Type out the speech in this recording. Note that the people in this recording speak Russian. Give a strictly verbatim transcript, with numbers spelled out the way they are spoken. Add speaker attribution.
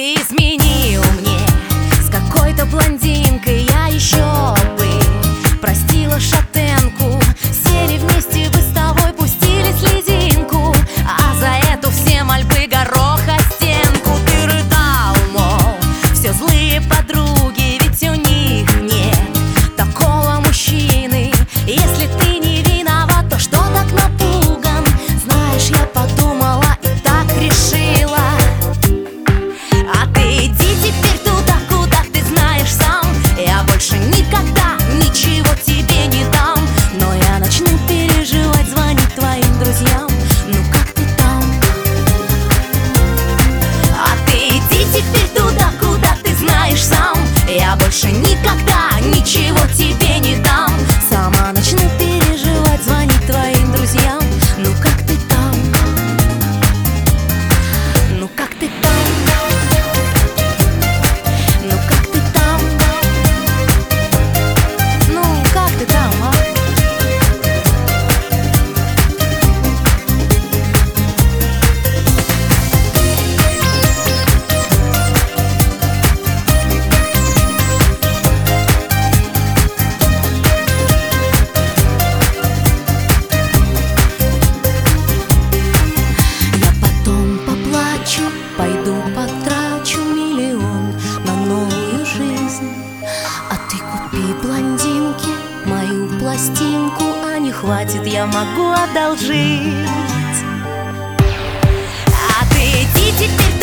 Speaker 1: ты изменил мне. С какой-то блондинкой я еще бы простила шатенку. Сели вместе вы с тобой, пустили слезинку, а за эту все мольбы гороха стенку. Ты рыдал, мол, все злые подруги, ведь у них нет такого мужчины. Если ты не виноват, то что так напуган? Знаешь, я подумала и так решила: а ты иди теперь туда, куда ты знаешь сам. Я больше никогда ничего тебе не дам. Но я начну переживать, звонить твоим друзьям. Ну как ты там? А ты иди теперь туда, куда ты знаешь сам. Я больше никогда ничего тебе не дам. Сама начну переживать, звонить твоим друзьям. Ну как ты там? Ну как ты там? Ну как ты там? Ну как ты там, а? Я потом поплачу, пойду потрачу миллион на новую жизнь. А ты купи блондинке мою пластинку, а не хватит, я могу одолжить. А ты иди теперь